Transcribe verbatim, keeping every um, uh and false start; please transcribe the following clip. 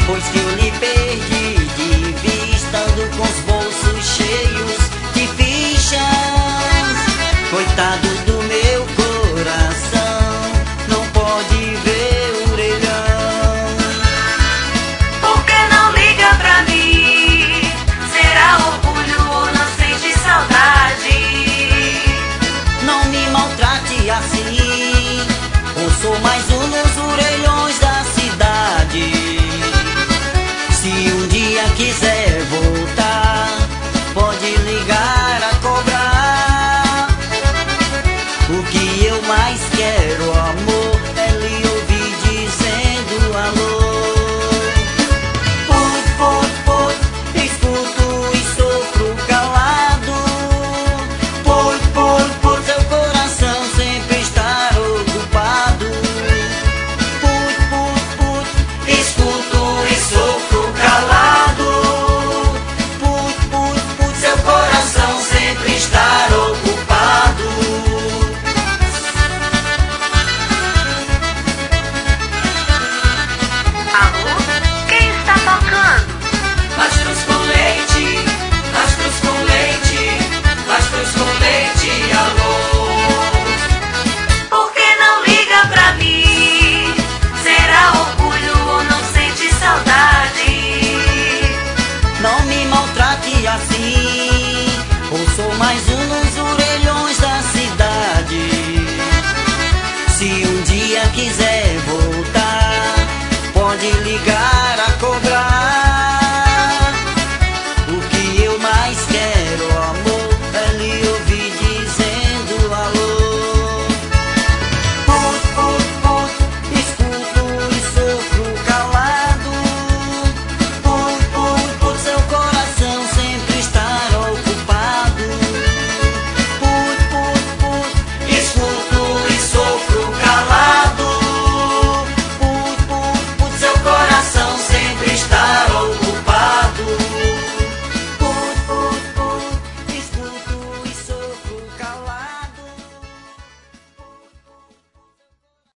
Depois que eu lhe perdi de vista, ando com os bolsos cheios de fichas. Coitado do meu coração, não pode ver o orelhão. Por que não liga pra mim? Será orgulho ou não sente saudade? Não me maltrate assim, eu sou mais um nos orelhões da cidade. Se um dia quiser voltar, pode ligar a cobrar. O que eu mais quero, amor, é lhe ouvir dizendo alô. Put, put, put, escuto e sofro calado. Put, put, put, seu coração sempre está ocupado. Put, put, put, escuto e sofro calado. Put, put, put, seu coração sempre está ocupado. Alô? Quem está tocando? Lastros com leite, lastros com leite, lastros com leite, alô. Por que não liga pra mim? Será orgulho ou não sente saudade? Não me maltrate assim, eu sou mais um nos orelhões da cidade. Se um dia quiser voltar, pode ligar